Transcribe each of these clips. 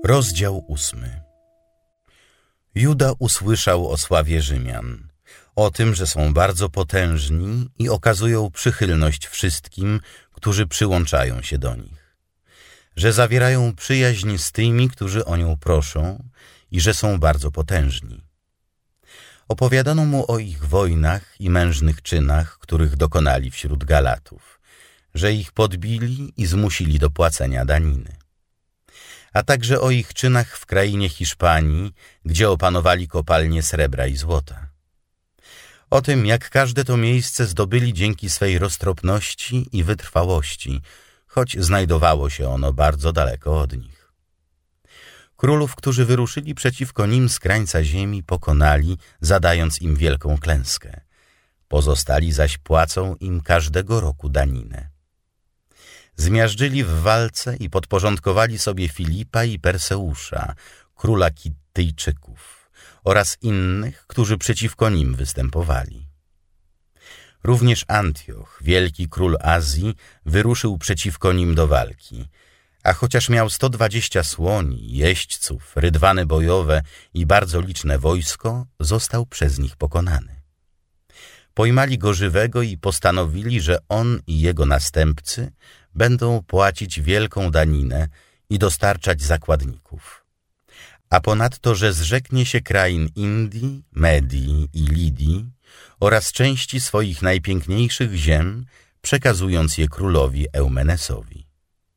Rozdział 8. Juda usłyszał o sławie Rzymian, o tym, że są bardzo potężni i okazują przychylność wszystkim, którzy przyłączają się do nich, że zawierają przyjaźń z tymi, którzy o nią proszą i że są bardzo potężni. Opowiadano mu o ich wojnach i mężnych czynach, których dokonali wśród Galatów, że ich podbili i zmusili do płacenia daniny, a także o ich czynach w krainie Hiszpanii, gdzie opanowali kopalnie srebra i złota. O tym, jak każde to miejsce zdobyli dzięki swej roztropności i wytrwałości, choć znajdowało się ono bardzo daleko od nich. Królów, którzy wyruszyli przeciwko nim z krańca ziemi, pokonali, zadając im wielką klęskę. Pozostali zaś płacą im każdego roku daninę. Zmiażdżyli w walce i podporządkowali sobie Filipa i Perseusza, króla Kittyjczyków, oraz innych, którzy przeciwko nim występowali. Również Antioch, wielki król Azji, wyruszył przeciwko nim do walki, a chociaż miał 120 słoni, jeźdźców, rydwany bojowe i bardzo liczne wojsko, został przez nich pokonany. Pojmali go żywego i postanowili, że on i jego następcy będą płacić wielką daninę i dostarczać zakładników. A ponadto, że zrzeknie się krain Indii, Medii i Lidii oraz części swoich najpiękniejszych ziem, przekazując je królowi Eumenesowi.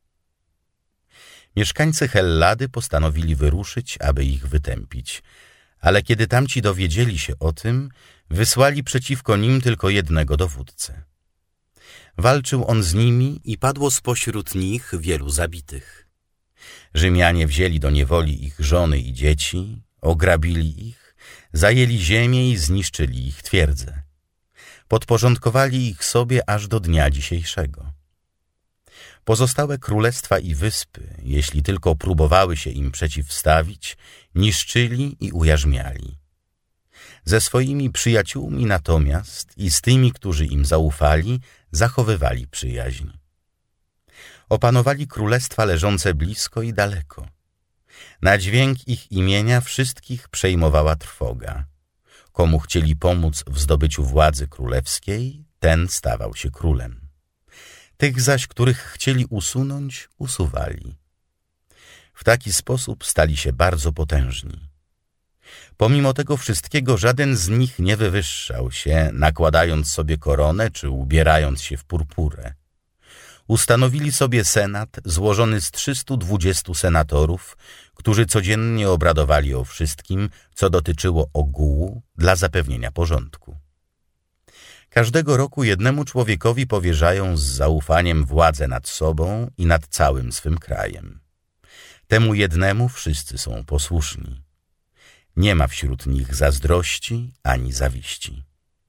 Mieszkańcy Hellady postanowili wyruszyć, aby ich wytępić, ale kiedy tamci dowiedzieli się o tym, wysłali przeciwko nim tylko jednego dowódcę. Walczył on z nimi i padło spośród nich wielu zabitych. Rzymianie wzięli do niewoli ich żony i dzieci, ograbili ich, zajęli ziemię i zniszczyli ich twierdzę. Podporządkowali ich sobie aż do dnia dzisiejszego. Pozostałe królestwa i wyspy, jeśli tylko próbowały się im przeciwstawić, niszczyli i ujarzmiali. Ze swoimi przyjaciółmi natomiast i z tymi, którzy im zaufali, zachowywali przyjaźń. Opanowali królestwa leżące blisko i daleko. Na dźwięk ich imienia wszystkich przejmowała trwoga. Komu chcieli pomóc w zdobyciu władzy królewskiej, ten stawał się królem. Tych zaś, których chcieli usunąć, usuwali. W taki sposób stali się bardzo potężni. Pomimo tego wszystkiego żaden z nich nie wywyższał się, nakładając sobie koronę czy ubierając się w purpurę. Ustanowili sobie senat złożony z 320 senatorów, którzy codziennie obradowali o wszystkim, co dotyczyło ogółu dla zapewnienia porządku. Każdego roku jednemu człowiekowi powierzają z zaufaniem władzę nad sobą i nad całym swym krajem. Temu jednemu wszyscy są posłuszni. Nie ma wśród nich zazdrości ani zawiści.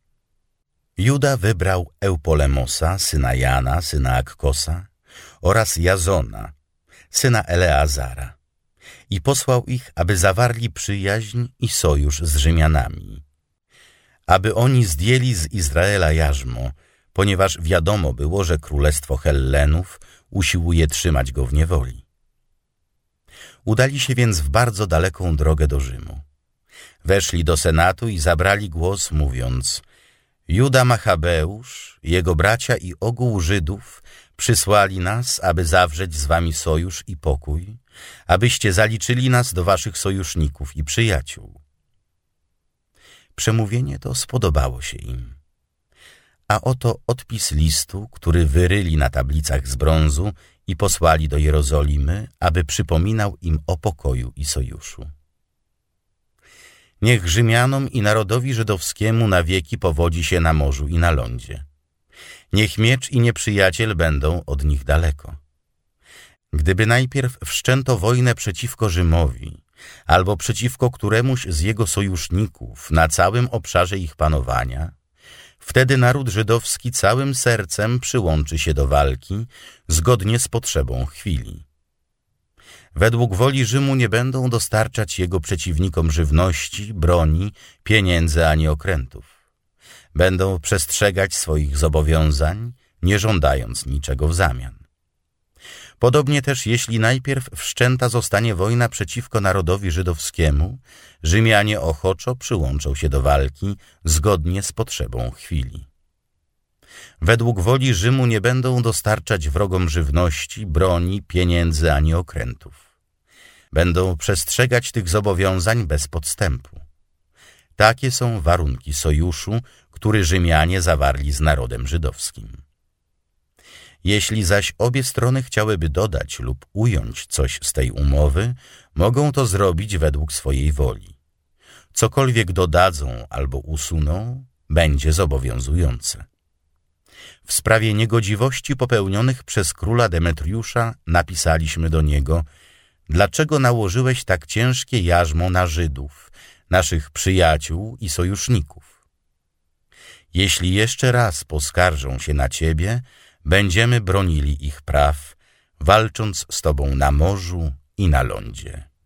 Juda wybrał Eupolemosa, syna Jana, syna Akkosa oraz Jazona, syna Eleazara i posłał ich, aby zawarli przyjaźń i sojusz z Rzymianami, aby oni zdjęli z Izraela jarzmo, ponieważ wiadomo było, że królestwo Hellenów usiłuje trzymać go w niewoli. Udali się więc w bardzo daleką drogę do Rzymu. Weszli do senatu i zabrali głos, mówiąc: Juda Machabeusz, jego bracia i ogół Żydów przysłali nas, aby zawrzeć z wami sojusz i pokój, abyście zaliczyli nas do waszych sojuszników i przyjaciół. Przemówienie to spodobało się im. A oto odpis listu, który wyryli na tablicach z brązu i posłali do Jerozolimy, aby przypominał im o pokoju i sojuszu. Niech Rzymianom i narodowi żydowskiemu na wieki powodzi się na morzu i na lądzie. Niech miecz i nieprzyjaciel będą od nich daleko. Gdyby najpierw wszczęto wojnę przeciwko Rzymowi, albo przeciwko któremuś z jego sojuszników na całym obszarze ich panowania, wtedy naród żydowski całym sercem przyłączy się do walki zgodnie z potrzebą chwili. Według woli Rzymu nie będą dostarczać jego przeciwnikom żywności, broni, pieniędzy ani okrętów. Będą przestrzegać swoich zobowiązań, nie żądając niczego w zamian. Podobnie też, jeśli najpierw wszczęta zostanie wojna przeciwko narodowi żydowskiemu, Rzymianie ochoczo przyłączą się do walki zgodnie z potrzebą chwili. Według woli Rzymu nie będą dostarczać wrogom żywności, broni, pieniędzy ani okrętów. Będą przestrzegać tych zobowiązań bez podstępu. Takie są warunki sojuszu, który Rzymianie zawarli z narodem żydowskim. Jeśli zaś obie strony chciałyby dodać lub ująć coś z tej umowy, mogą to zrobić według swojej woli. Cokolwiek dodadzą albo usuną, będzie zobowiązujące. W sprawie niegodziwości popełnionych przez króla Demetriusza napisaliśmy do niego: dlaczego nałożyłeś tak ciężkie jarzmo na Żydów, naszych przyjaciół i sojuszników? Jeśli jeszcze raz poskarżą się na ciebie, będziemy bronili ich praw, walcząc z tobą na morzu i na lądzie.